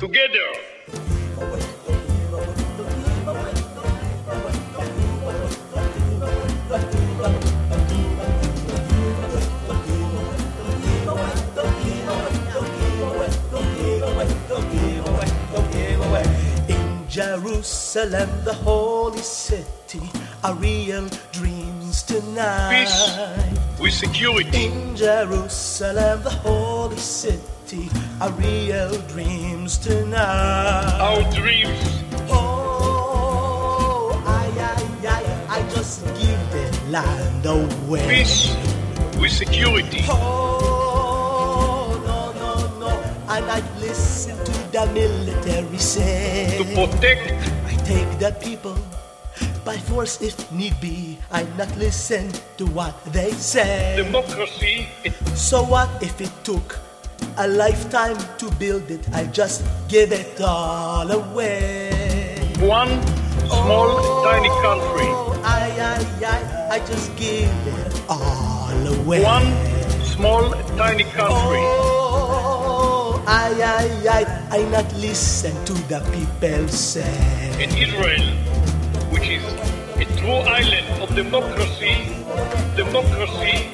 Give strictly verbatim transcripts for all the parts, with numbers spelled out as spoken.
Together. In Jerusalem, the holy city, a real dreams tonight. Peace with security. In Jerusalem, the holy city, a real dreams tonight. Our dreams. Oh, I, I, I, I just give the land away. Peace with security. Oh, no, no, no, I not listen to the military say. To protect. I take the people by force if need be. I not listen to what they say. Democracy. So what if it took a lifetime to build it? I just give it all away. One small Oh, tiny country. I, I, I, I just give it all away. One small tiny country. Oh, I, I, I, I not listen to the people say. And Israel, which is a true island of democracy, democracy,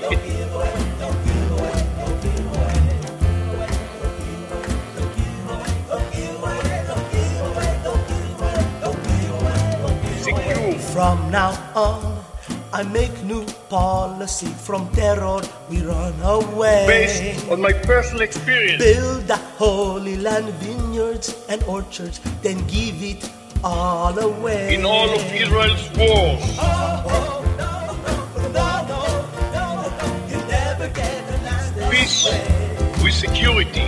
secure. From now on, I make new policy. From terror, we run away. Based on my personal experience. Build the Holy Land vineyards and orchards, then give it all away. In all of Israel's wars. Oh, oh, no, no, no, no, no, you never get a last Peace with security.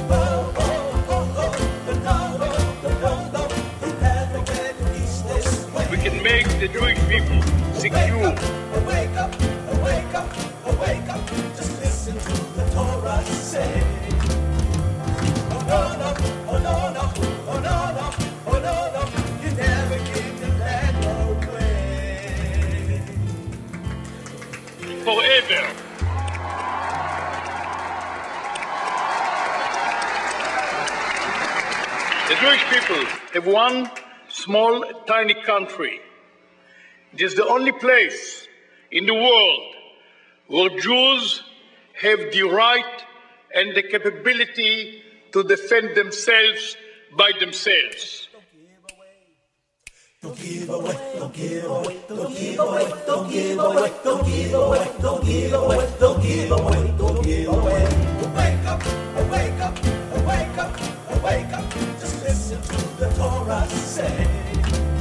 We can make the Jewish people secure. Wake up, wake up, wake up, just listen to the Torah say. Oh no, no, oh no, no, oh no, no, oh no, no, you never give the land away. Forever. The Jewish people have one small, tiny country. It is the only place in the world where Jews have the right and the capability to defend themselves by themselves. Don't give away, don't give away, don't give away, don't give away, don't give away, don't give away, don't give away, don't give away. Wake up, wake up, wake up, wake up, just listen to the Torah say.